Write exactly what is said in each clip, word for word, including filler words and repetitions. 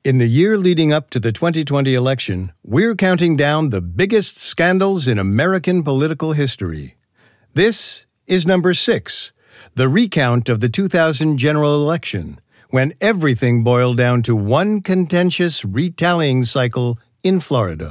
In the year leading up to the twenty twenty election, we're counting down the biggest scandals in American political history. This is number six, the recount of the two thousand general election, when everything boiled down to one contentious retallying cycle in Florida.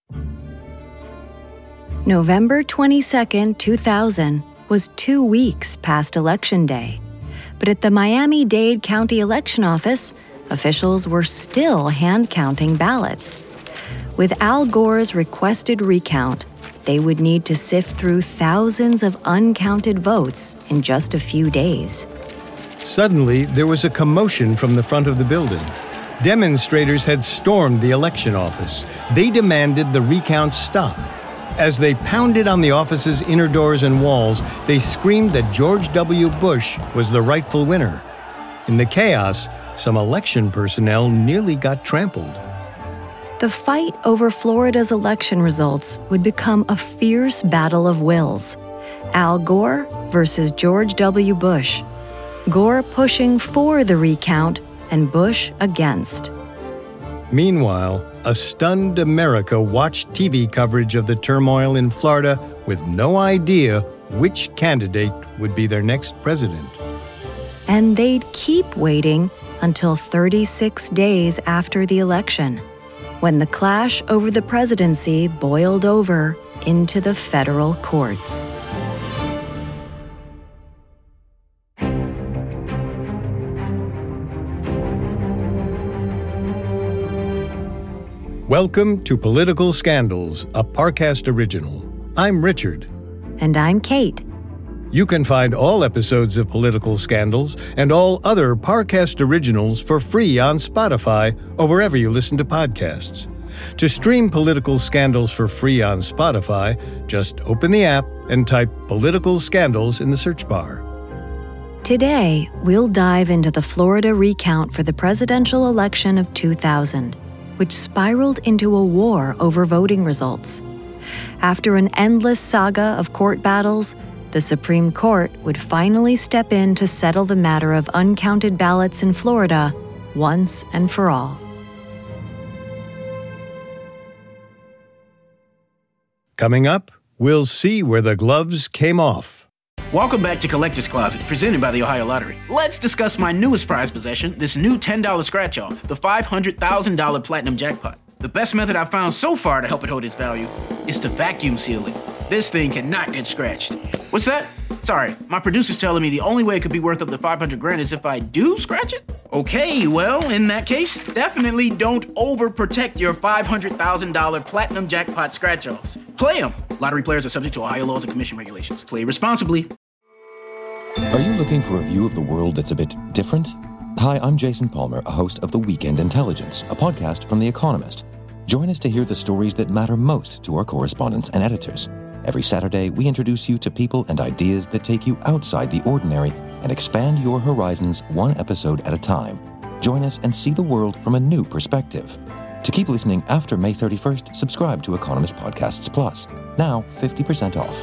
November twenty-second, two thousand was two weeks past Election Day. But at the Miami-Dade County Election Office, officials were still hand-counting ballots. With Al Gore's requested recount, they would need to sift through thousands of uncounted votes in just a few days. Suddenly, there was a commotion from the front of the building. Demonstrators had stormed the election office. They demanded the recount stop. As they pounded on the office's inner doors and walls, they screamed that George W. Bush was the rightful winner. In the chaos, some election personnel nearly got trampled. The fight over Florida's election results would become a fierce battle of wills. Al Gore versus George W. Bush. Gore pushing for the recount and Bush against. Meanwhile, a stunned America watched T V coverage of the turmoil in Florida with no idea which candidate would be their next president. And they'd keep waiting until thirty-six days after the election, when the clash over the presidency boiled over into the federal courts. Welcome to Political Scandals, a Parcast original. I'm Richard. And I'm Kate. You can find all episodes of Political Scandals and all other Parcast originals for free on Spotify or wherever you listen to podcasts. To stream Political Scandals for free on Spotify, just open the app and type Political Scandals in the search bar. Today, we'll dive into the Florida recount for the presidential election of two thousand, which spiraled into a war over voting results. After an endless saga of court battles, the Supreme Court would finally step in to settle the matter of uncounted ballots in Florida once and for all. Coming up, we'll see where the gloves came off. Welcome back to Collector's Closet, presented by the Ohio Lottery. Let's discuss my newest prize possession, this new ten dollars scratch-off, the five hundred thousand dollars Platinum Jackpot. The best method I've found so far to help it hold its value is to vacuum seal it. This thing cannot get scratched. What's that? Sorry, my producer's telling me the only way it could be worth up to five hundred grand is if I do scratch it? Okay, well, in that case, definitely don't overprotect your five hundred thousand dollars Platinum Jackpot scratch-offs. Play them. Lottery players are subject to Ohio laws and commission regulations. Play responsibly. Are you looking for a view of the world that's a bit different? Hi, I'm Jason Palmer, a host of The Weekend Intelligence, a podcast from The Economist. Join us to hear the stories that matter most to our correspondents and editors. Every Saturday, we introduce you to people and ideas that take you outside the ordinary and expand your horizons one episode at a time. Join us and see the world from a new perspective. To keep listening after May thirty-first, subscribe to Economist Podcasts Plus. Now, fifty percent off.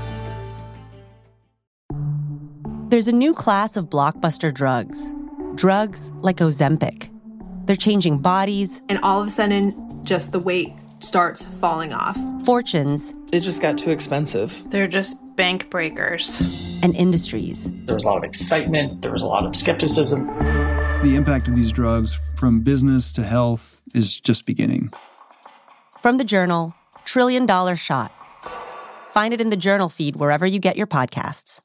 There's a new class of blockbuster drugs. Drugs like Ozempic. They're changing bodies. And all of a sudden, just the weight starts falling off. Fortunes. It just got too expensive. They're just bank breakers. And industries. There was a lot of excitement. There was a lot of skepticism. The impact of these drugs from business to health is just beginning. From the Journal, Trillion Dollar Shot. Find it in the Journal feed wherever you get your podcasts.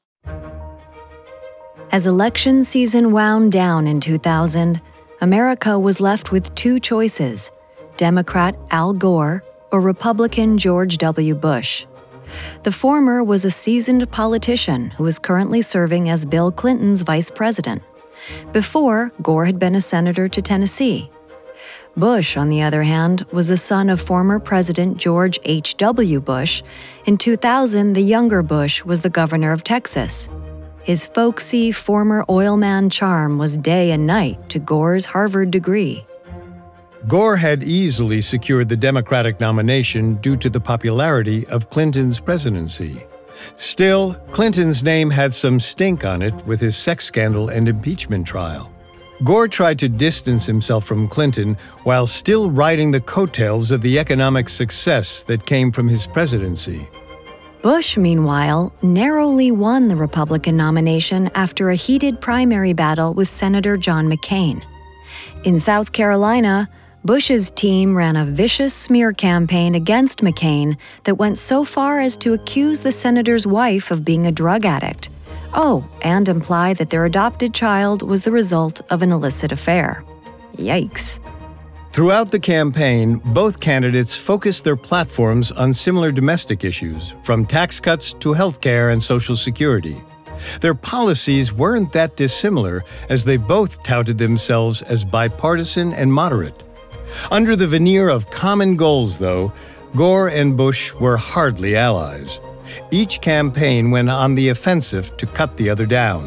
As election season wound down in two thousand, America was left with two choices: Democrat Al Gore or Republican George W. Bush. The former was a seasoned politician who is currently serving as Bill Clinton's vice president. Before, Gore had been a senator to Tennessee. Bush, on the other hand, was the son of former President George H W. Bush. In two thousand, the younger Bush was the governor of Texas. His folksy former oilman charm was day and night to Gore's Harvard degree. Gore had easily secured the Democratic nomination due to the popularity of Clinton's presidency. Still, Clinton's name had some stink on it with his sex scandal and impeachment trial. Gore tried to distance himself from Clinton while still riding the coattails of the economic success that came from his presidency. Bush, meanwhile, narrowly won the Republican nomination after a heated primary battle with Senator John McCain. In South Carolina, Bush's team ran a vicious smear campaign against McCain that went so far as to accuse the senator's wife of being a drug addict. Oh, and imply that their adopted child was the result of an illicit affair. Yikes. Throughout the campaign, both candidates focused their platforms on similar domestic issues, from tax cuts to health care and Social Security. Their policies weren't that dissimilar, as they both touted themselves as bipartisan and moderate. Under the veneer of common goals, though, Gore and Bush were hardly allies. Each campaign went on the offensive to cut the other down.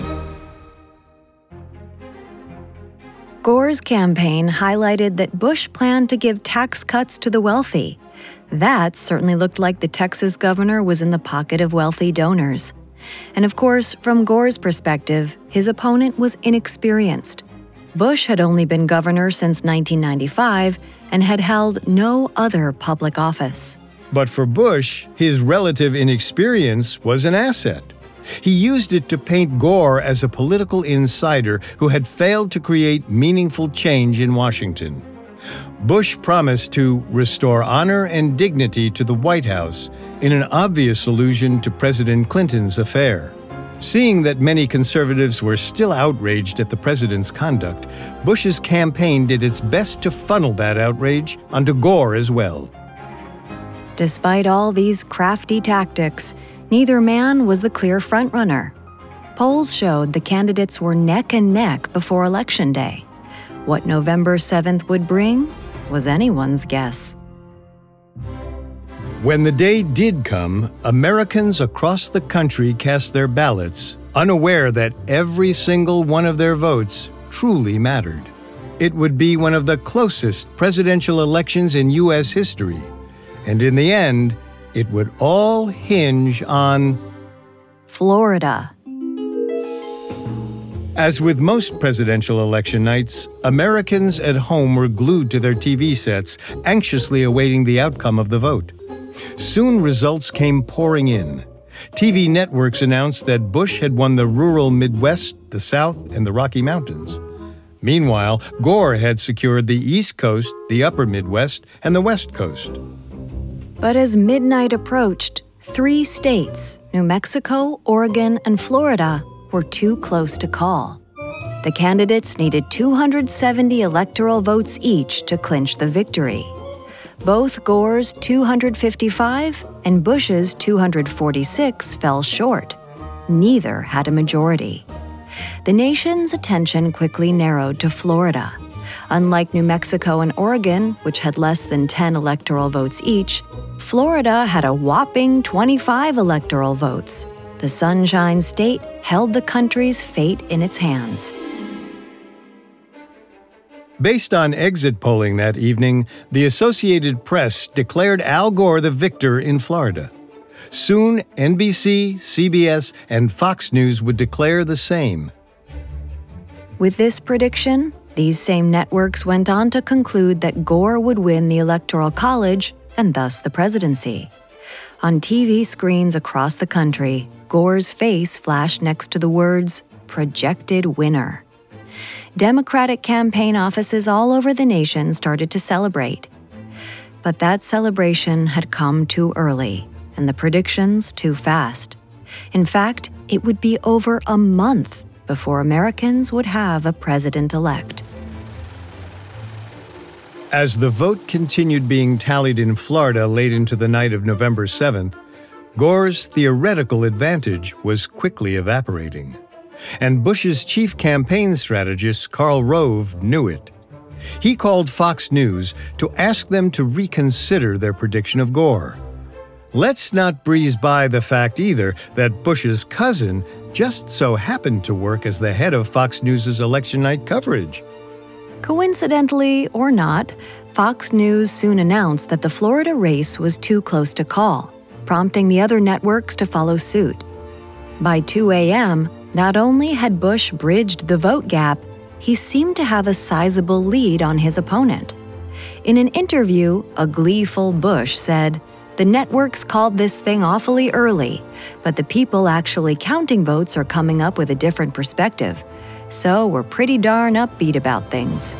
Gore's campaign highlighted that Bush planned to give tax cuts to the wealthy. That certainly looked like the Texas governor was in the pocket of wealthy donors. And of course, from Gore's perspective, his opponent was inexperienced. Bush had only been governor since nineteen ninety-five and had held no other public office. But for Bush, his relative inexperience was an asset. He used it to paint Gore as a political insider who had failed to create meaningful change in Washington. Bush promised to restore honor and dignity to the White House in an obvious allusion to President Clinton's affair. Seeing that many conservatives were still outraged at the president's conduct, Bush's campaign did its best to funnel that outrage onto Gore as well. Despite all these crafty tactics, neither man was the clear frontrunner. Polls showed the candidates were neck and neck before Election Day. What November seventh would bring was anyone's guess. When the day did come, Americans across the country cast their ballots, unaware that every single one of their votes truly mattered. It would be one of the closest presidential elections in U S history. And in the end, it would all hinge on Florida. As with most presidential election nights, Americans at home were glued to their T V sets, anxiously awaiting the outcome of the vote. Soon results came pouring in. T V networks announced that Bush had won the rural Midwest, the South, and the Rocky Mountains. Meanwhile, Gore had secured the East Coast, the Upper Midwest, and the West Coast. But as midnight approached, three states, New Mexico, Oregon, and Florida, were too close to call. The candidates needed two hundred seventy electoral votes each to clinch the victory. Both Gore's two hundred fifty-five and Bush's two hundred forty-six fell short. Neither had a majority. The nation's attention quickly narrowed to Florida. Unlike New Mexico and Oregon, which had less than ten electoral votes each, Florida had a whopping twenty-five electoral votes. The Sunshine State held the country's fate in its hands. Based on exit polling that evening, the Associated Press declared Al Gore the victor in Florida. Soon, N B C, C B S, and Fox News would declare the same. With this prediction, these same networks went on to conclude that Gore would win the Electoral College and thus the presidency. On T V screens across the country, Gore's face flashed next to the words, "Projected winner." Democratic campaign offices all over the nation started to celebrate. But that celebration had come too early, and the predictions too fast. In fact, it would be over a month before Americans would have a president-elect. As the vote continued being tallied in Florida late into the night of November seventh, Gore's theoretical advantage was quickly evaporating. And Bush's chief campaign strategist, Karl Rove, knew it. He called Fox News to ask them to reconsider their prediction of Gore. Let's not breeze by the fact either that Bush's cousin just so happened to work as the head of Fox News' election night coverage. Coincidentally or not, Fox News soon announced that the Florida race was too close to call, prompting the other networks to follow suit. By two a.m., not only had Bush bridged the vote gap, he seemed to have a sizable lead on his opponent. In an interview, a gleeful Bush said, "The networks called this thing awfully early, but the people actually counting votes are coming up with a different perspective. So we're pretty darn upbeat about things."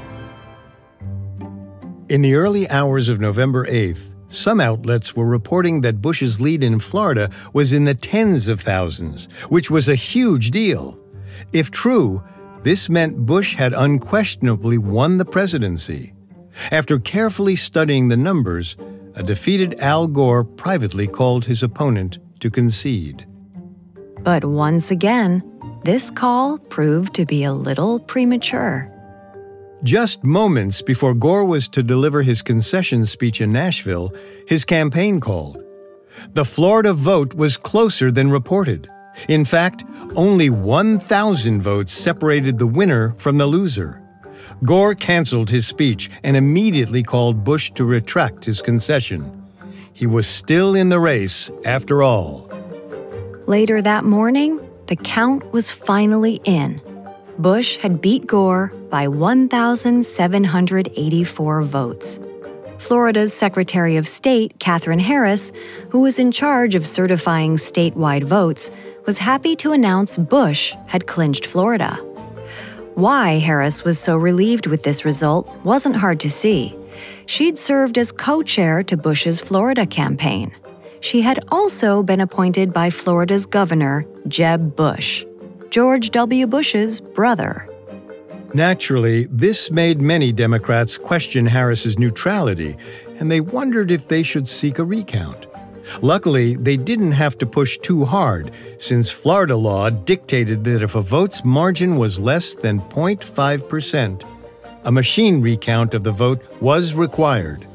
In the early hours of November eighth, some outlets were reporting that Bush's lead in Florida was in the tens of thousands, which was a huge deal. If true, this meant Bush had unquestionably won the presidency. After carefully studying the numbers, a defeated Al Gore privately called his opponent to concede. But once again, this call proved to be a little premature. Just moments before Gore was to deliver his concession speech in Nashville, his campaign called. The Florida vote was closer than reported. In fact, only one thousand votes separated the winner from the loser. Gore canceled his speech and immediately called Bush to retract his concession. He was still in the race after all. Later that morning, the count was finally in. Bush had beat Gore by one thousand seven hundred eighty-four votes. Florida's Secretary of State, Katherine Harris, who was in charge of certifying statewide votes, was happy to announce Bush had clinched Florida. Why Harris was so relieved with this result wasn't hard to see. She'd served as co-chair to Bush's Florida campaign. She had also been appointed by Florida's governor, Jeb Bush, George W. Bush's brother. Naturally, this made many Democrats question Harris's neutrality, and they wondered if they should seek a recount. Luckily, they didn't have to push too hard, since Florida law dictated that if a vote's margin was less than zero point five percent, a machine recount of the vote was required.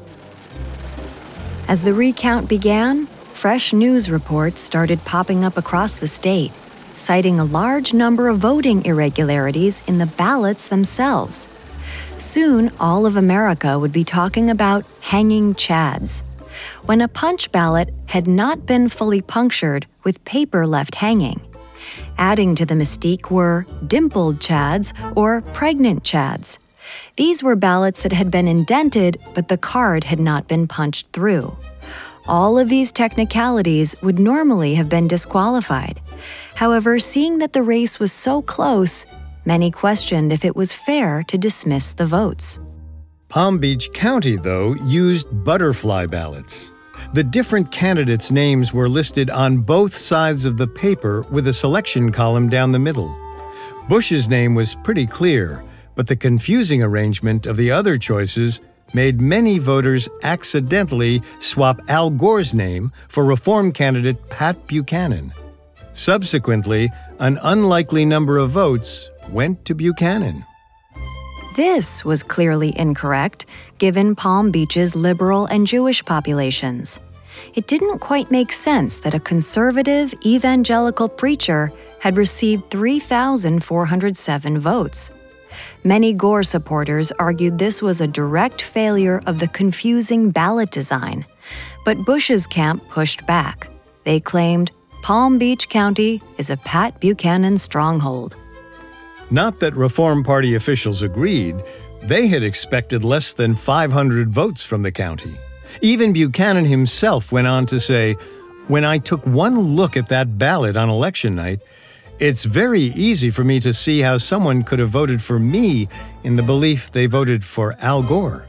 As the recount began, fresh news reports started popping up across the state, citing a large number of voting irregularities in the ballots themselves. Soon, all of America would be talking about hanging chads, when a punch ballot had not been fully punctured with paper left hanging. Adding to the mystique were dimpled chads or pregnant chads. These were ballots that had been indented, but the card had not been punched through. All of these technicalities would normally have been disqualified. However, seeing that the race was so close, many questioned if it was fair to dismiss the votes. Palm Beach County, though, used butterfly ballots. The different candidates' names were listed on both sides of the paper with a selection column down the middle. Bush's name was pretty clear, but the confusing arrangement of the other choices made many voters accidentally swap Al Gore's name for Reform candidate Pat Buchanan. Subsequently, an unlikely number of votes went to Buchanan. This was clearly incorrect, given Palm Beach's liberal and Jewish populations. It didn't quite make sense that a conservative evangelical preacher had received three thousand four hundred seven votes. Many Gore supporters argued this was a direct failure of the confusing ballot design, but Bush's camp pushed back. They claimed Palm Beach County is a Pat Buchanan stronghold. Not that Reform Party officials agreed. They had expected less than five hundred votes from the county. Even Buchanan himself went on to say, "When I took one look at that ballot on election night, it's very easy for me to see how someone could have voted for me in the belief they voted for Al Gore."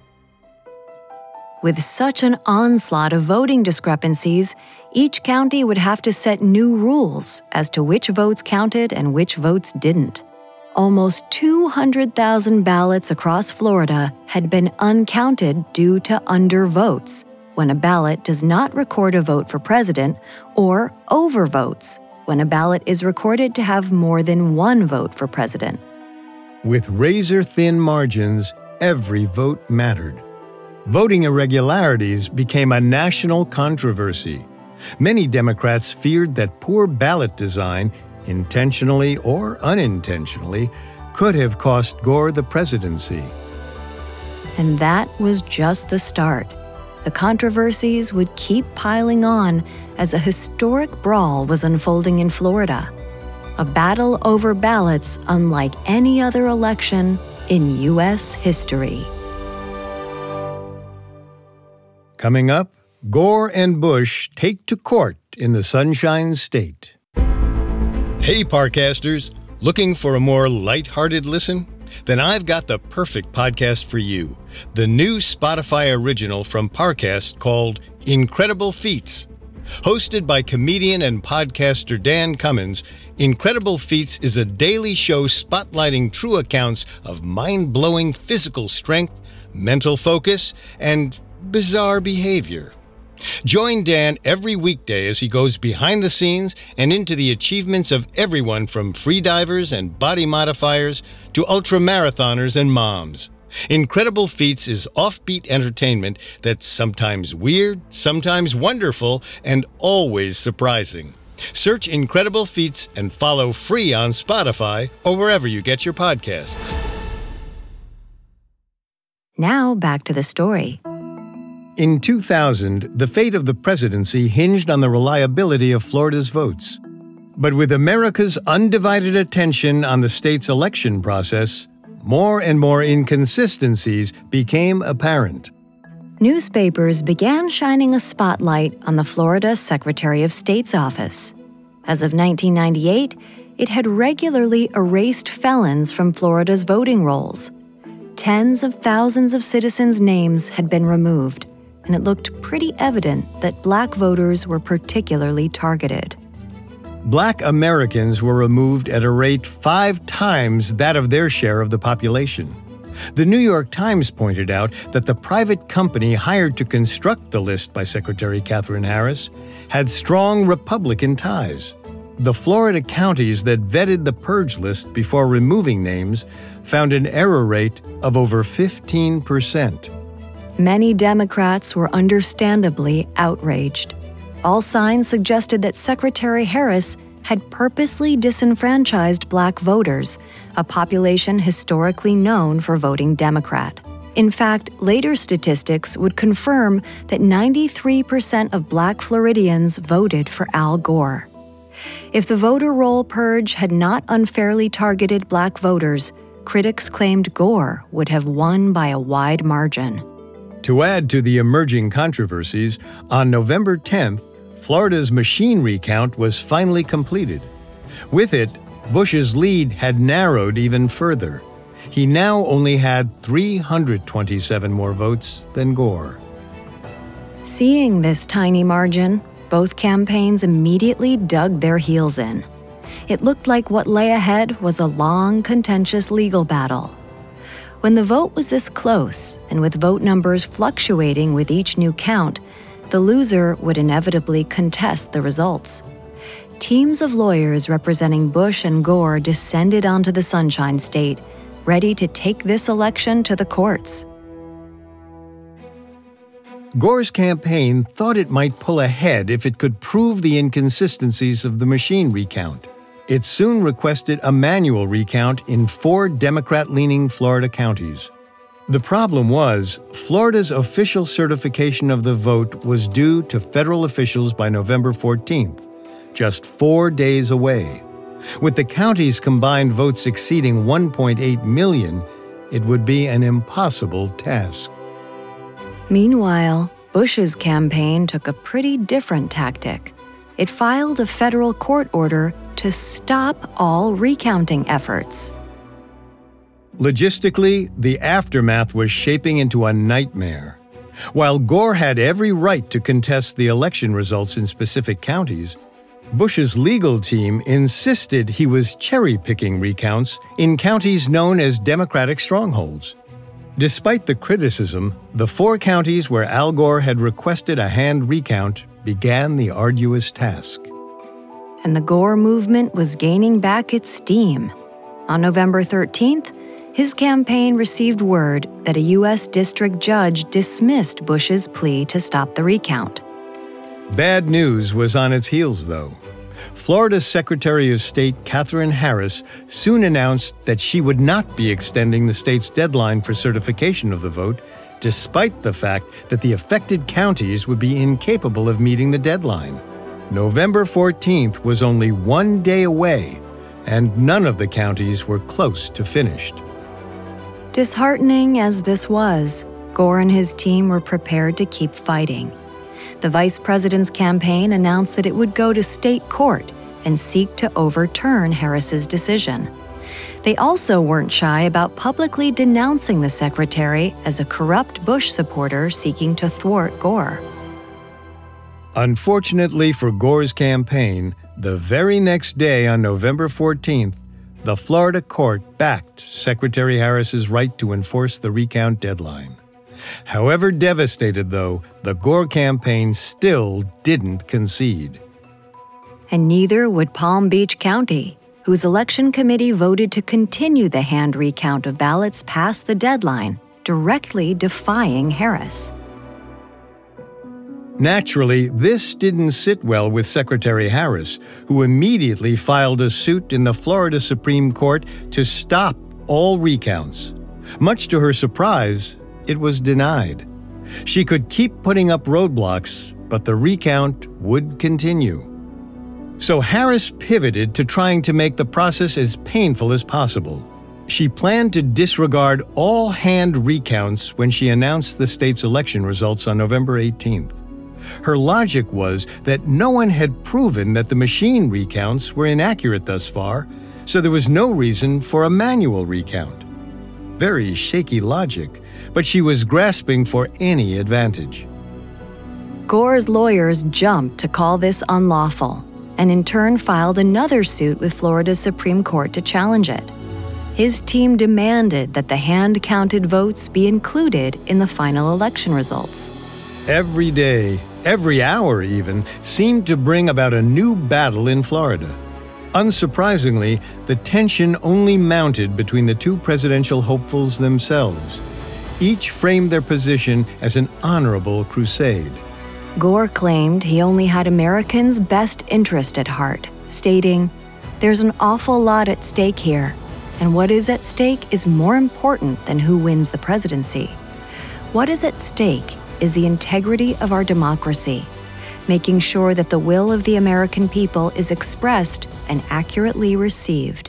With such an onslaught of voting discrepancies, each county would have to set new rules as to which votes counted and which votes didn't. Almost two hundred thousand ballots across Florida had been uncounted due to undervotes, when a ballot does not record a vote for president, or overvotes, when a ballot is recorded to have more than one vote for president. With razor-thin margins, every vote mattered. Voting irregularities became a national controversy. Many Democrats feared that poor ballot design, intentionally or unintentionally, could have cost Gore the presidency. And that was just the start. The controversies would keep piling on as a historic brawl was unfolding in Florida. a battle over ballots unlike any other election in U S history. Coming up, Gore and Bush take to court in the Sunshine State. Hey, Parcasters, looking for a more lighthearted listen? Then I've got the perfect podcast for you, the new Spotify original from Parcast called Incredible Feats. Hosted by comedian and podcaster Dan Cummins, Incredible Feats is a daily show spotlighting true accounts of mind-blowing physical strength, mental focus, and bizarre behavior. Join Dan every weekday as he goes behind the scenes and into the achievements of everyone from freedivers and body modifiers to ultramarathoners and moms. Incredible Feats is offbeat entertainment that's sometimes weird, sometimes wonderful, and always surprising. Search Incredible Feats and follow free on Spotify or wherever you get your podcasts. Now back to the story. In two thousand, the fate of the presidency hinged on the reliability of Florida's votes. But with America's undivided attention on the state's election process, more and more inconsistencies became apparent. Newspapers began shining a spotlight on the Florida Secretary of State's office. As of nineteen ninety-eight, it had regularly erased felons from Florida's voting rolls. Tens of thousands of citizens' names had been removed, and it looked pretty evident that Black voters were particularly targeted. Black Americans were removed at a rate five times that of their share of the population. The New York Times pointed out that the private company hired to construct the list by Secretary Katherine Harris had strong Republican ties. The Florida counties that vetted the purge list before removing names found an error rate of over fifteen percent. Many Democrats were understandably outraged. All signs suggested that Secretary Harris had purposely disenfranchised Black voters, a population historically known for voting Democrat. In fact, later statistics would confirm that ninety-three percent of Black Floridians voted for Al Gore. If the voter roll purge had not unfairly targeted Black voters, critics claimed Gore would have won by a wide margin. To add to the emerging controversies, on November tenth, Florida's machine recount was finally completed. With it, Bush's lead had narrowed even further. He now only had three hundred twenty-seven more votes than Gore. Seeing this tiny margin, both campaigns immediately dug their heels in. It looked like what lay ahead was a long, contentious legal battle. When the vote was this close, and with vote numbers fluctuating with each new count, the loser would inevitably contest the results. Teams of lawyers representing Bush and Gore descended onto the Sunshine State, ready to take this election to the courts. Gore's campaign thought it might pull ahead if it could prove the inconsistencies of the machine recount. It soon requested a manual recount in four Democrat-leaning Florida counties. The problem was, Florida's official certification of the vote was due to federal officials by November fourteenth, just four days away. With the counties' combined votes exceeding one point eight million, it would be an impossible task. Meanwhile, Bush's campaign took a pretty different tactic. It filed a federal court order to stop all recounting efforts. Logistically, the aftermath was shaping into a nightmare. While Gore had every right to contest the election results in specific counties, Bush's legal team insisted he was cherry-picking recounts in counties known as Democratic strongholds. Despite the criticism, the four counties where Al Gore had requested a hand recount began the arduous task. And the Gore movement was gaining back its steam. On November thirteenth, his campaign received word that a U S district judge dismissed Bush's plea to stop the recount. Bad news was on its heels, though. Florida's Secretary of State Katherine Harris soon announced that she would not be extending the state's deadline for certification of the vote, despite the fact that the affected counties would be incapable of meeting the deadline. November fourteenth was only one day away, and none of the counties were close to finished. Disheartening as this was, Gore and his team were prepared to keep fighting. The vice president's campaign announced that it would go to state court and seek to overturn Harris's decision. They also weren't shy about publicly denouncing the secretary as a corrupt Bush supporter seeking to thwart Gore. Unfortunately for Gore's campaign, the very next day on November fourteenth, the Florida court backed Secretary Harris's right to enforce the recount deadline. However devastated, though, the Gore campaign still didn't concede. And neither would Palm Beach County, whose election committee voted to continue the hand recount of ballots past the deadline, directly defying Harris. Naturally, this didn't sit well with Secretary Harris, who immediately filed a suit in the Florida Supreme Court to stop all recounts. Much to her surprise, it was denied. She could keep putting up roadblocks, but the recount would continue. So Harris pivoted to trying to make the process as painful as possible. She planned to disregard all hand recounts when she announced the state's election results on November eighteenth. Her logic was that no one had proven that the machine recounts were inaccurate thus far, so there was no reason for a manual recount. Very shaky logic, but she was grasping for any advantage. Gore's lawyers jumped to call this unlawful, and in turn filed another suit with Florida's Supreme Court to challenge it. His team demanded that the hand-counted votes be included in the final election results. Every day, every hour even, seemed to bring about a new battle in Florida. Unsurprisingly, the tension only mounted between the two presidential hopefuls themselves. Each framed their position as an honorable crusade. Gore claimed he only had Americans' best interest at heart, stating, "There's an awful lot at stake here, and what is at stake is more important than who wins the presidency. What is at stake is the integrity of our democracy, making sure that the will of the American people is expressed and accurately received."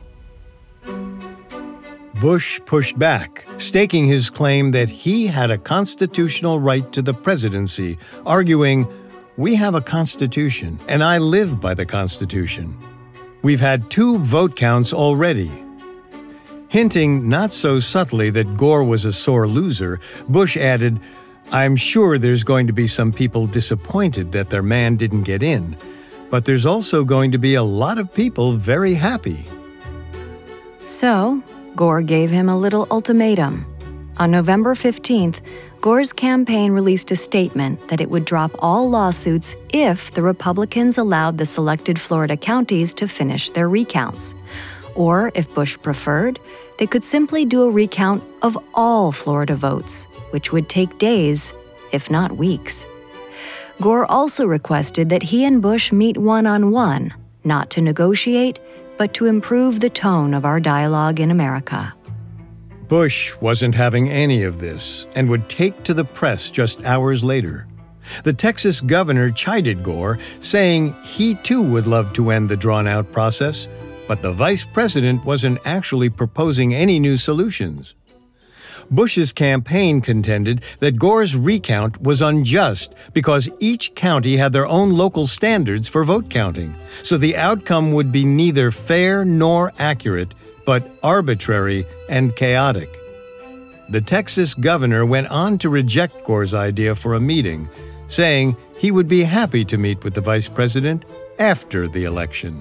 Bush pushed back, staking his claim that he had a constitutional right to the presidency, arguing, "We have a constitution, and I live by the Constitution. We've had two vote counts already." Hinting not so subtly that Gore was a sore loser, Bush added, "I'm sure there's going to be some people disappointed that their man didn't get in, but there's also going to be a lot of people very happy." So, Gore gave him a little ultimatum. On November fifteenth, Gore's campaign released a statement that it would drop all lawsuits if the Republicans allowed the selected Florida counties to finish their recounts. Or, if Bush preferred, they could simply do a recount of all Florida votes, which would take days, if not weeks. Gore also requested that he and Bush meet one-on-one, not to negotiate, but to improve the tone of our dialogue in America. Bush wasn't having any of this and would take to the press just hours later. The Texas governor chided Gore, saying he too would love to end the drawn-out process, but the vice president wasn't actually proposing any new solutions. Bush's campaign contended that Gore's recount was unjust because each county had their own local standards for vote counting, so the outcome would be neither fair nor accurate, but arbitrary and chaotic. The Texas governor went on to reject Gore's idea for a meeting, saying he would be happy to meet with the vice president after the election.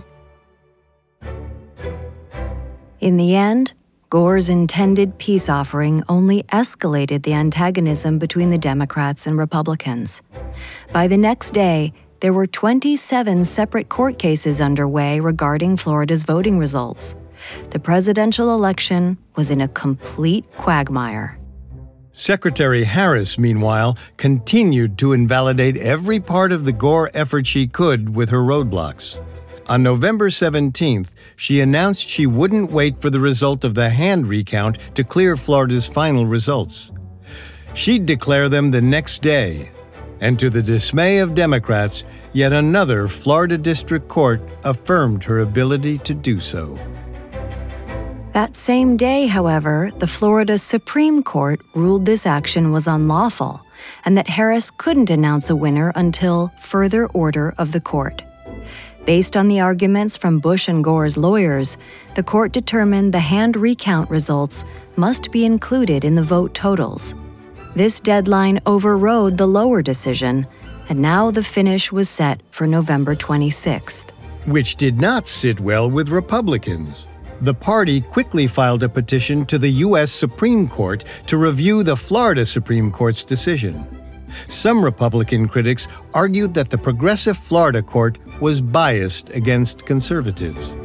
In the end, Gore's intended peace offering only escalated the antagonism between the Democrats and Republicans. By the next day, there were twenty-seven separate court cases underway regarding Florida's voting results. The presidential election was in a complete quagmire. Secretary Harris, meanwhile, continued to invalidate every part of the Gore effort she could with her roadblocks. On November seventeenth, she announced she wouldn't wait for the result of the hand recount to clear Florida's final results. She'd declare them the next day, and to the dismay of Democrats, yet another Florida District Court affirmed her ability to do so. That same day, however, the Florida Supreme Court ruled this action was unlawful and that Harris couldn't announce a winner until further order of the court. Based on the arguments from Bush and Gore's lawyers, the court determined the hand recount results must be included in the vote totals. This deadline overrode the lower decision, and now the finish was set for November twenty-sixth. Which did not sit well with Republicans. The party quickly filed a petition to the U S Supreme Court to review the Florida Supreme Court's decision. Some Republican critics argued that the progressive Florida court was biased against conservatives.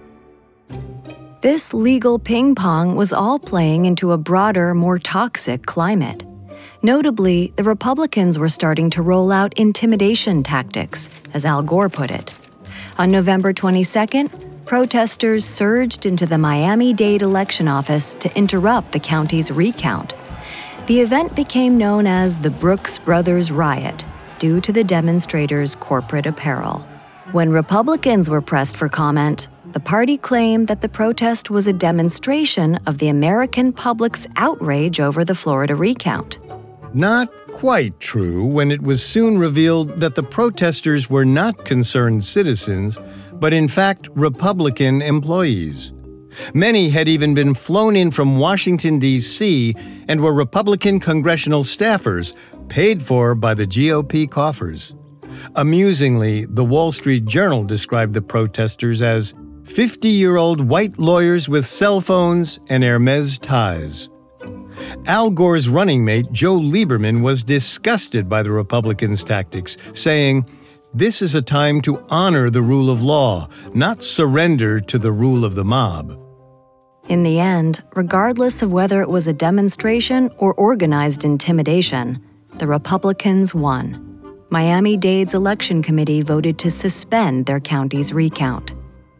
This legal ping-pong was all playing into a broader, more toxic climate. Notably, the Republicans were starting to roll out intimidation tactics, as Al Gore put it. On November twenty-second, protesters surged into the Miami-Dade election office to interrupt the county's recount. The event became known as the Brooks Brothers Riot, due to the demonstrators' corporate apparel. When Republicans were pressed for comment, the party claimed that the protest was a demonstration of the American public's outrage over the Florida recount. Not quite true when it was soon revealed that the protesters were not concerned citizens, but in fact Republican employees. Many had even been flown in from Washington, D C, and were Republican congressional staffers, paid for by the G O P coffers. Amusingly, the Wall Street Journal described the protesters as fifty-year-old white lawyers with cell phones and Hermes ties. Al Gore's running mate, Joe Lieberman, was disgusted by the Republicans' tactics, saying, "This is a time to honor the rule of law, not surrender to the rule of the mob." In the end, regardless of whether it was a demonstration or organized intimidation, the Republicans won. Miami-Dade's election committee voted to suspend their county's recount.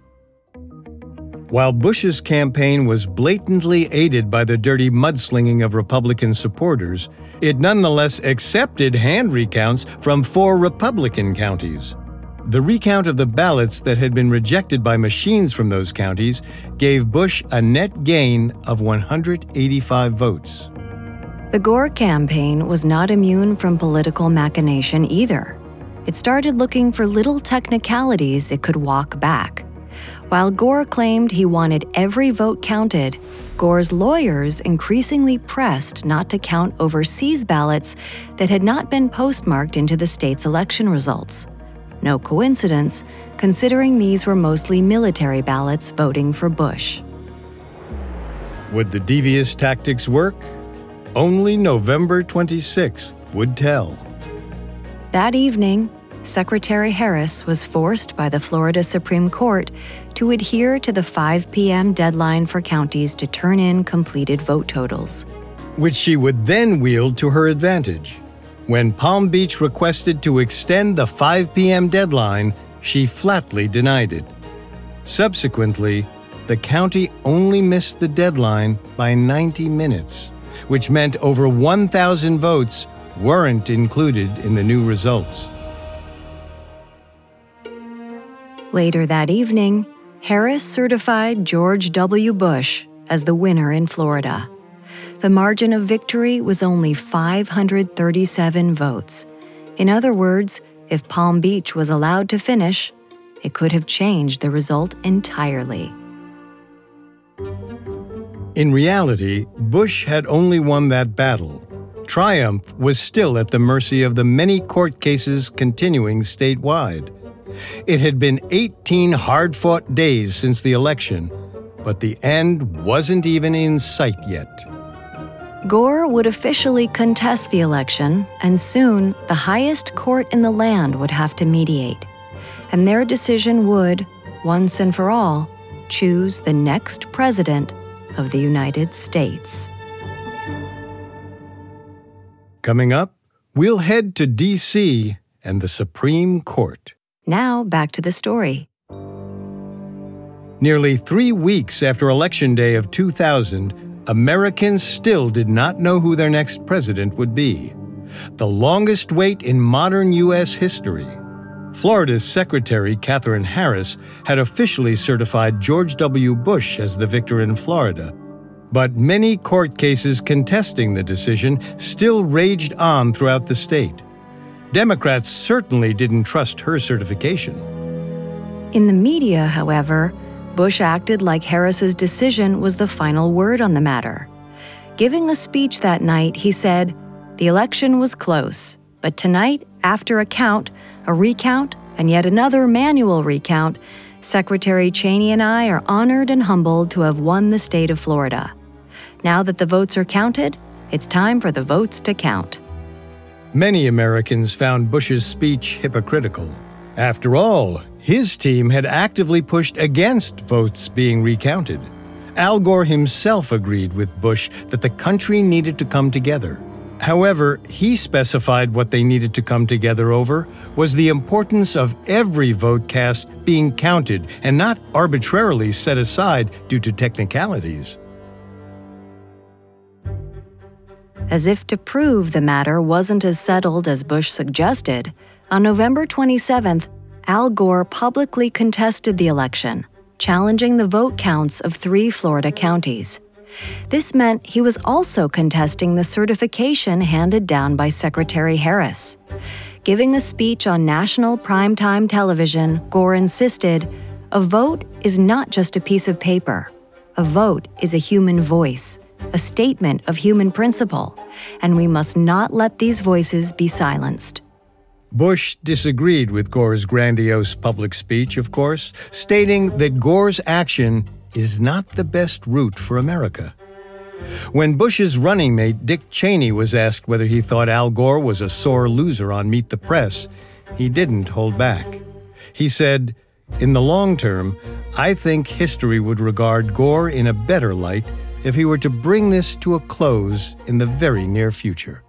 While Bush's campaign was blatantly aided by the dirty mudslinging of Republican supporters, it nonetheless accepted hand recounts from four Republican counties. The recount of the ballots that had been rejected by machines from those counties gave Bush a net gain of one hundred eighty-five votes. The Gore campaign was not immune from political machination either. It started looking for little technicalities it could walk back. While Gore claimed he wanted every vote counted, Gore's lawyers increasingly pressed not to count overseas ballots that had not been postmarked into the state's election results. No coincidence, considering these were mostly military ballots voting for Bush. Would the devious tactics work? Only November twenty-sixth would tell. That evening, Secretary Harris was forced by the Florida Supreme Court to adhere to the five p.m. deadline for counties to turn in completed vote totals, which she would then wield to her advantage. When Palm Beach requested to extend the five p.m. deadline, she flatly denied it. Subsequently, the county only missed the deadline by ninety minutes, which meant over one thousand votes weren't included in the new results. Later that evening, Harris certified George W. Bush as the winner in Florida. The margin of victory was only five hundred thirty-seven votes. In other words, if Palm Beach was allowed to finish, it could have changed the result entirely. In reality, Bush had only won that battle. Triumph was still at the mercy of the many court cases continuing statewide. It had been eighteen hard-fought days since the election, but the end wasn't even in sight yet. Gore would officially contest the election, and soon the highest court in the land would have to mediate. And their decision would, once and for all, choose the next president of the United States. Coming up, we'll head to D C and the Supreme Court. Now back to the story. Nearly three weeks after Election Day of two thousand, Americans still did not know who their next president would be. The longest wait in modern U S history. Florida's Secretary, Katherine Harris, had officially certified George W. Bush as the victor in Florida. But many court cases contesting the decision still raged on throughout the state. Democrats certainly didn't trust her certification. In the media, however, Bush acted like Harris's decision was the final word on the matter. Giving a speech that night, he said, "The election was close, but tonight, after a count, a recount, and yet another manual recount, Secretary Cheney and I are honored and humbled to have won the state of Florida. Now that the votes are counted, it's time for the votes to count." Many Americans found Bush's speech hypocritical. After all, his team had actively pushed against votes being recounted. Al Gore himself agreed with Bush that the country needed to come together. However, he specified what they needed to come together over was the importance of every vote cast being counted and not arbitrarily set aside due to technicalities. As if to prove the matter wasn't as settled as Bush suggested, on November twenty-seventh, Al Gore publicly contested the election, challenging the vote counts of three Florida counties. This meant he was also contesting the certification handed down by Secretary Harris. Giving a speech on national primetime television, Gore insisted, "A vote is not just a piece of paper. A vote is a human voice, a statement of human principle, and we must not let these voices be silenced." Bush disagreed with Gore's grandiose public speech, of course, stating that Gore's action is not the best route for America. When Bush's running mate Dick Cheney was asked whether he thought Al Gore was a sore loser on Meet the Press, he didn't hold back. He said, "In the long term, I think history would regard Gore in a better light if he were to bring this to a close in the very near future."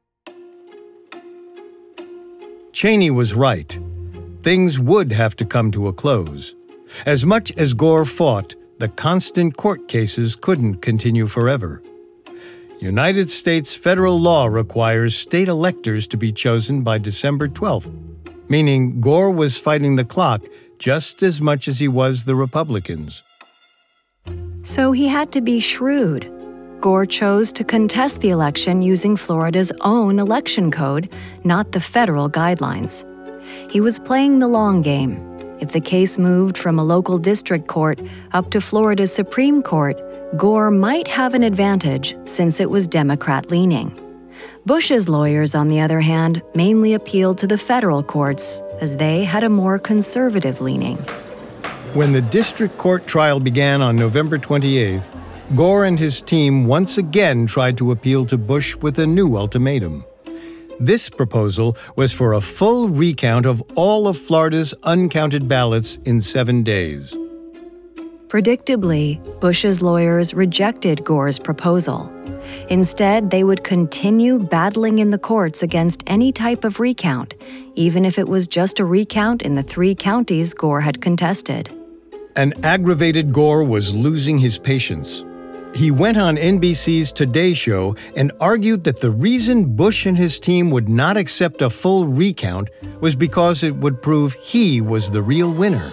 Cheney was right. Things would have to come to a close. As much as Gore fought, the constant court cases couldn't continue forever. United States federal law requires state electors to be chosen by December twelfth, meaning Gore was fighting the clock just as much as he was the Republicans. So he had to be shrewd. Gore chose to contest the election using Florida's own election code, not the federal guidelines. He was playing the long game. If the case moved from a local district court up to Florida's Supreme Court, Gore might have an advantage since it was Democrat-leaning. Bush's lawyers, on the other hand, mainly appealed to the federal courts, as they had a more conservative leaning. When the district court trial began on November twenty-eighth, Gore and his team once again tried to appeal to Bush with a new ultimatum. This proposal was for a full recount of all of Florida's uncounted ballots in seven days. Predictably, Bush's lawyers rejected Gore's proposal. Instead, they would continue battling in the courts against any type of recount, even if it was just a recount in the three counties Gore had contested. An aggravated Gore was losing his patience. He went on N B C's Today Show and argued that the reason Bush and his team would not accept a full recount was because it would prove he was the real winner.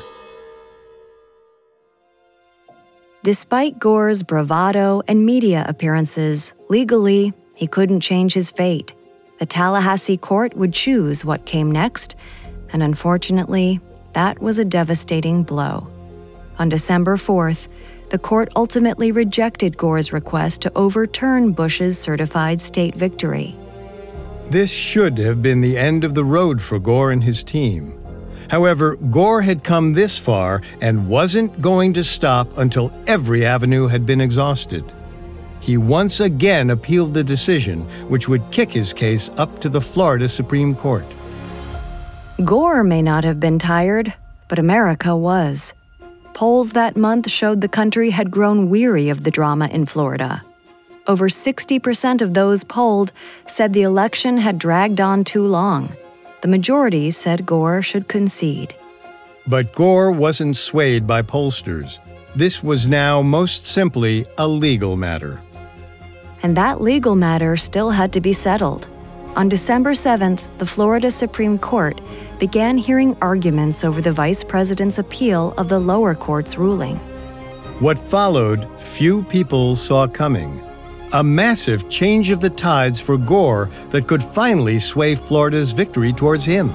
Despite Gore's bravado and media appearances, legally, he couldn't change his fate. The Tallahassee court would choose what came next, and unfortunately, that was a devastating blow. On December fourth, the court ultimately rejected Gore's request to overturn Bush's certified state victory. This should have been the end of the road for Gore and his team. However, Gore had come this far and wasn't going to stop until every avenue had been exhausted. He once again appealed the decision, which would kick his case up to the Florida Supreme Court. Gore may not have been tired, but America was. Polls that month showed the country had grown weary of the drama in Florida. Over sixty percent of those polled said the election had dragged on too long. The majority said Gore should concede. But Gore wasn't swayed by pollsters. This was now most simply a legal matter. And that legal matter still had to be settled. On December seventh, the Florida Supreme Court began hearing arguments over the vice president's appeal of the lower court's ruling. What followed, few people saw coming. A massive change of the tides for Gore that could finally sway Florida's victory towards him.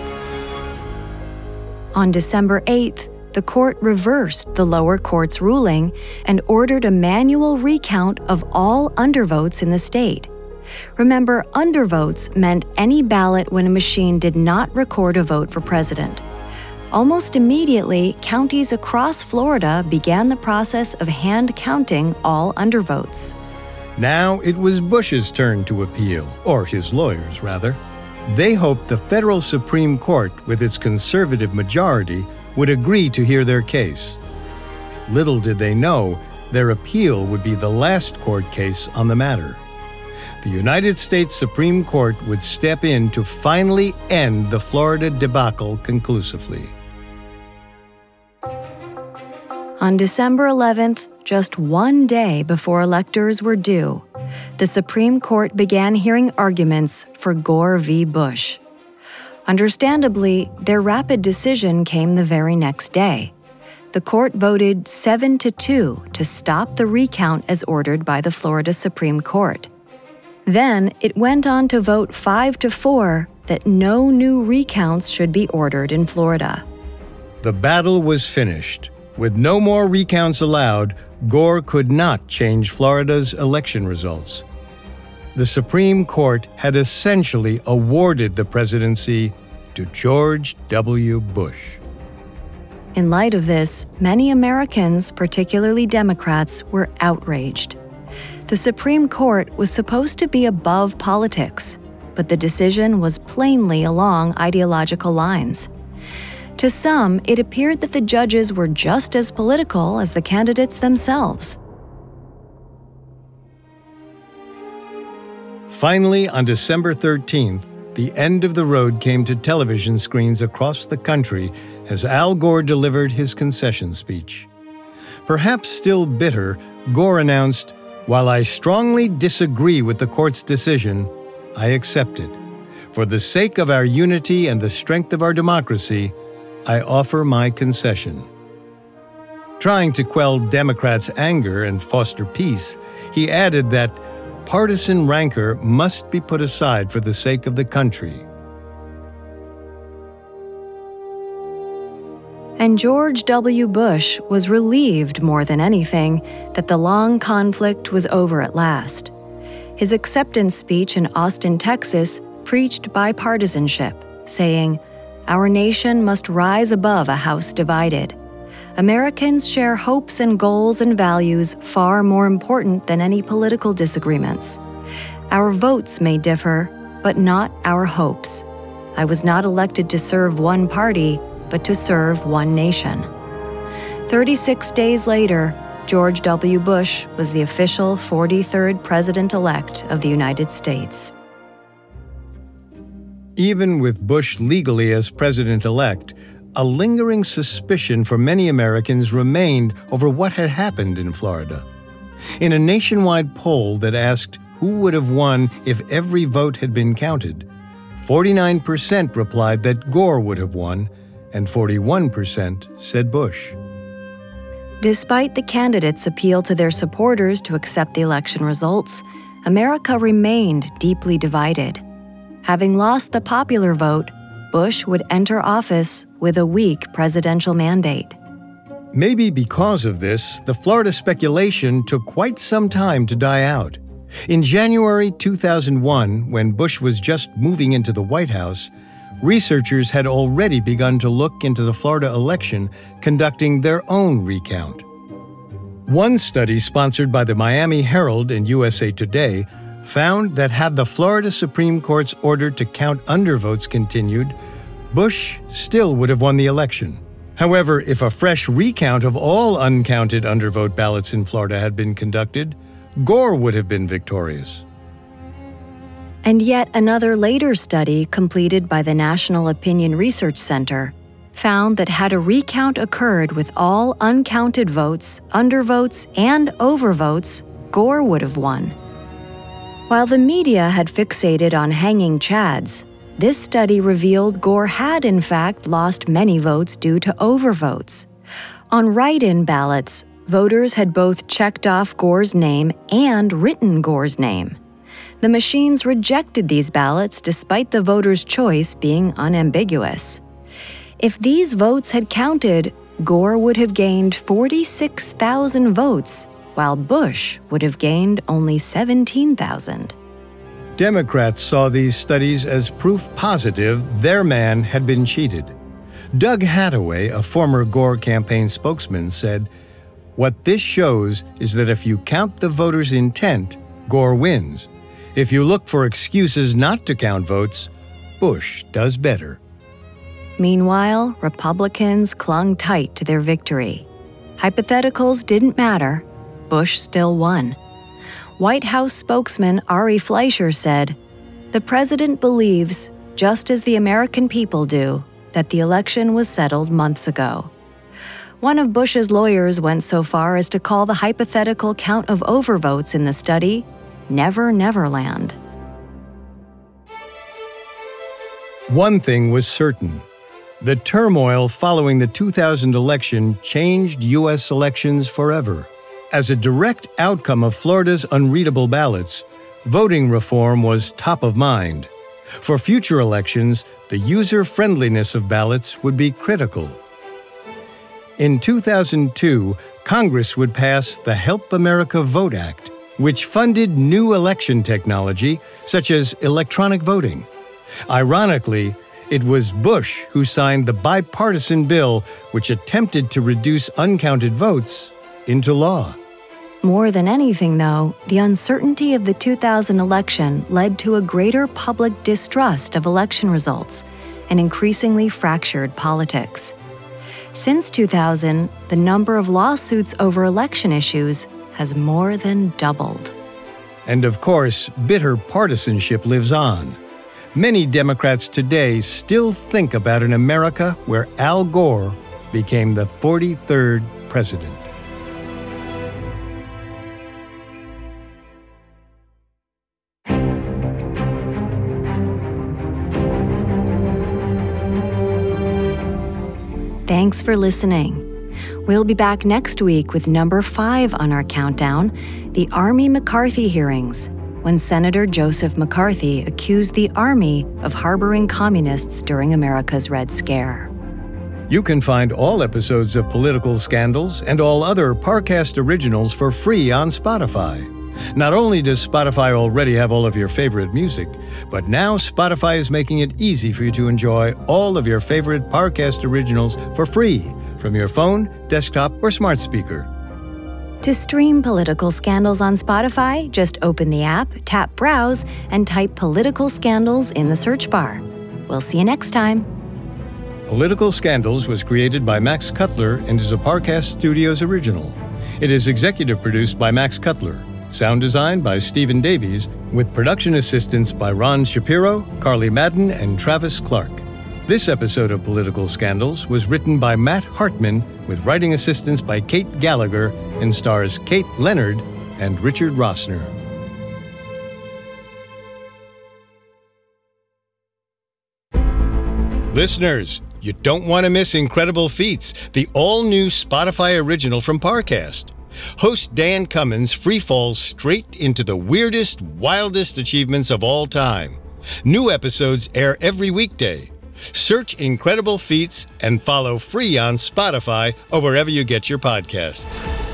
On December eighth, the court reversed the lower court's ruling and ordered a manual recount of all undervotes in the state. Remember, undervotes meant any ballot when a machine did not record a vote for president. Almost immediately, counties across Florida began the process of hand counting all undervotes. Now it was Bush's turn to appeal, or his lawyers, rather. They hoped the federal Supreme Court, with its conservative majority, would agree to hear their case. Little did they know, their appeal would be the last court case on the matter. The United States Supreme Court would step in to finally end the Florida debacle conclusively. On December eleventh, just one day before electors were due, the Supreme Court began hearing arguments for Gore v. Bush. Understandably, their rapid decision came the very next day. The court voted seven to two to stop the recount as ordered by the Florida Supreme Court. Then it went on to vote five to four that no new recounts should be ordered in Florida. The battle was finished. With no more recounts allowed, Gore could not change Florida's election results. The Supreme Court had essentially awarded the presidency to George W. Bush. In light of this, many Americans, particularly Democrats, were outraged. The Supreme Court was supposed to be above politics, but the decision was plainly along ideological lines. To some, it appeared that the judges were just as political as the candidates themselves. Finally, on December thirteenth, the end of the road came to television screens across the country as Al Gore delivered his concession speech. Perhaps still bitter, Gore announced, "While I strongly disagree with the court's decision, I accept it. For the sake of our unity and the strength of our democracy, I offer my concession." Trying to quell Democrats' anger and foster peace, he added that partisan rancor must be put aside for the sake of the country. And George W. Bush was relieved more than anything that the long conflict was over at last. His acceptance speech in Austin, Texas, preached bipartisanship, saying, "Our nation must rise above a house divided. Americans share hopes and goals and values far more important than any political disagreements. Our votes may differ, but not our hopes. I was not elected to serve one party, but to serve one nation." thirty-six days later, George W. Bush was the official forty-third president-elect of the United States. Even with Bush legally as president-elect, a lingering suspicion for many Americans remained over what had happened in Florida. In a nationwide poll that asked who would have won if every vote had been counted, forty-nine percent replied that Gore would have won, and forty-one percent said Bush. Despite the candidates' appeal to their supporters to accept the election results, America remained deeply divided. Having lost the popular vote, Bush would enter office with a weak presidential mandate. Maybe because of this, the Florida speculation took quite some time to die out. In January two thousand one, when Bush was just moving into the White House, researchers had already begun to look into the Florida election, conducting their own recount. One study sponsored by the Miami Herald and U S A Today found that had the Florida Supreme Court's order to count undervotes continued, Bush still would have won the election. However, if a fresh recount of all uncounted undervote ballots in Florida had been conducted, Gore would have been victorious. And yet another later study completed by the National Opinion Research Center found that had a recount occurred with all uncounted votes, undervotes, and overvotes, Gore would have won. While the media had fixated on hanging chads, this study revealed Gore had in fact lost many votes due to overvotes. On write-in ballots, voters had both checked off Gore's name and written Gore's name. The machines rejected these ballots despite the voters' choice being unambiguous. If these votes had counted, Gore would have gained forty-six thousand votes, while Bush would have gained only seventeen thousand. Democrats saw these studies as proof positive their man had been cheated. Doug Hathaway, a former Gore campaign spokesman, said, "What this shows is that if you count the voters' intent, Gore wins. If you look for excuses not to count votes, Bush does better." Meanwhile, Republicans clung tight to their victory. Hypotheticals didn't matter. Bush still won. White House spokesman Ari Fleischer said, "The president believes, just as the American people do, that the election was settled months ago." One of Bush's lawyers went so far as to call the hypothetical count of overvotes in the study Never Neverland. One thing was certain. The turmoil following the two thousand election changed U S elections forever. As a direct outcome of Florida's unreadable ballots, voting reform was top of mind. For future elections, the user-friendliness of ballots would be critical. In two thousand two, Congress would pass the Help America Vote Act, which funded new election technology such as electronic voting. Ironically, it was Bush who signed the bipartisan bill which attempted to reduce uncounted votes into law. More than anything, though, the uncertainty of the two thousand election led to a greater public distrust of election results and increasingly fractured politics. Since two thousand, the number of lawsuits over election issues has more than doubled. And of course, bitter partisanship lives on. Many Democrats today still think about an America where Al Gore became the forty-third president. Thanks for listening. We'll be back next week with number five on our countdown, the Army McCarthy hearings, when Senator Joseph McCarthy accused the Army of harboring communists during America's Red Scare. You can find all episodes of Political Scandals and all other Parcast originals for free on Spotify. Not only does Spotify already have all of your favorite music, but now Spotify is making it easy for you to enjoy all of your favorite Parcast originals for free from your phone, desktop, or smart speaker. To stream Political Scandals on Spotify, just open the app, tap Browse, and type Political Scandals in the search bar. We'll see you next time. Political Scandals was created by Max Cutler and is a Parcast Studios original. It is executive produced by Max Cutler. Sound design by Stephen Davies, with production assistance by Ron Shapiro, Carly Madden, and Travis Clark. This episode of Political Scandals was written by Matt Hartman, with writing assistance by Kate Gallagher, and stars Kate Leonard and Richard Rossner. Listeners, you don't want to miss Incredible Feats, the all-new Spotify original from Parcast. Host Dan Cummins free falls straight into the weirdest, wildest achievements of all time. New episodes air every weekday. Search Incredible Feats and follow free on Spotify or wherever you get your podcasts.